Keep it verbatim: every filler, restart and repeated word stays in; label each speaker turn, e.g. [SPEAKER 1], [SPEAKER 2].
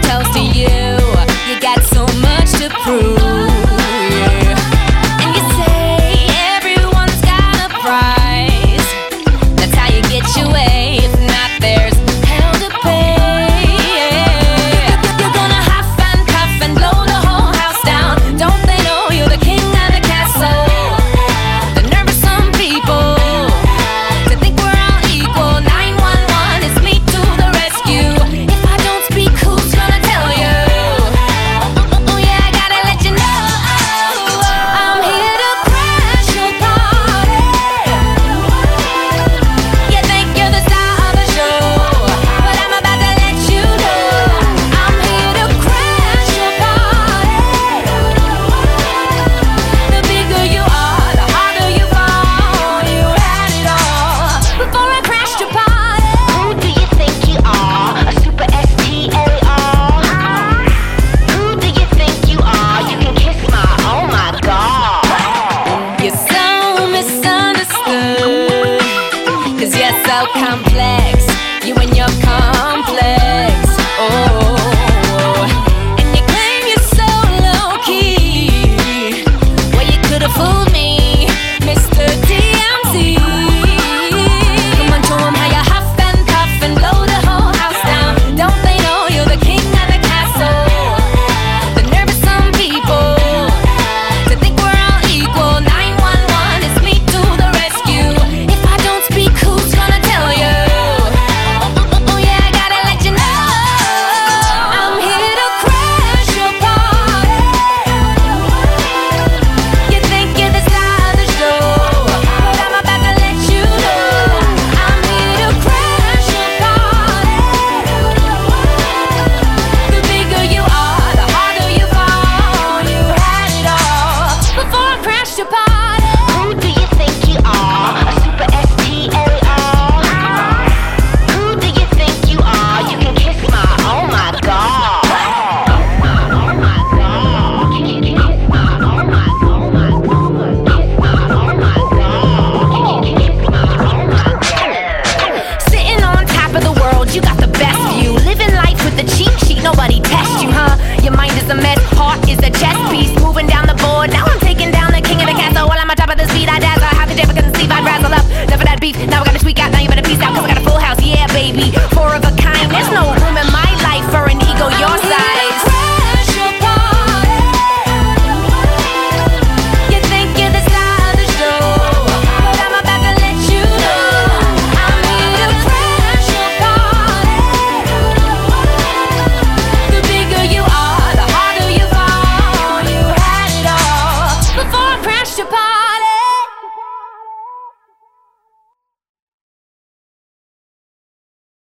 [SPEAKER 1] toast to you. You got so much to prove, yeah. And you say everyone's got a prize. That's how you get your way. If not, there's hell to pay, yeah. You're gonna huff and puff and blow the whole house down. Don't they know you're the king of the castle? The nerve of some people to think we're all equal. nine one one is me to the rescue. If I don't speak, who's gonna tell you? Oh, oh yeah, I gotta let you know. I'm here to crash your party. You think you're the star of the show, but I'm about to let you know. I'm here to crash your party. The bigger you are, the harder you fall. You had it all before I crashed your party.
[SPEAKER 2] Who do you think you are? A super S T L E R? Who do you think you are? You can kiss my, oh my god.
[SPEAKER 1] You're so misunderstood, cause you're so complex. You and your complex. Oh, and you claim you're so low-key. Well, you could've fooled me, Mister T M Z. Come on, show 'em how you huff and puff and blow the whole house down. Don't they know you're the king of the castle? The nerve of some people to think we're all equal. nine one one is me to the rescue. If I don't speak, who's gonna tell you? Oh, oh yeah, I gotta let you know. I'm here to crash your party. You think you're the star of the show, but I'm about to let you know. I'm here to crash your party. The bigger you are, the harder you fall. You had it all before I crashed your party.
[SPEAKER 2] Who do you think you are? A super S T L E R? Who do you think you are? You can kiss my, oh my god. Oh my god. You can kiss my, oh my, oh my, oh my, kiss my, oh my god. You can kiss my, oh my god.
[SPEAKER 1] Sitting on top of the world, you got the best view. Living life with the cheat sheet, nobody tests you, huh? Your mind is a mess, heart is a chess piece. Moving down the board, now I'm taking down the king of the castle. While I'm on top of the speed, I dazzle. How could you ever conceive? I'd razzle up. Never that beef, now I gotta tweak out. Now you better peace out, cause I got a full house, yeah baby. Four of a kind, there's no room in my life for an ego your size. Crash your party. You think you're the star of the show, but I'm about to let you know. I'm here to crash your party. The bigger you are, the harder you fall. You had it all before I crashed your party.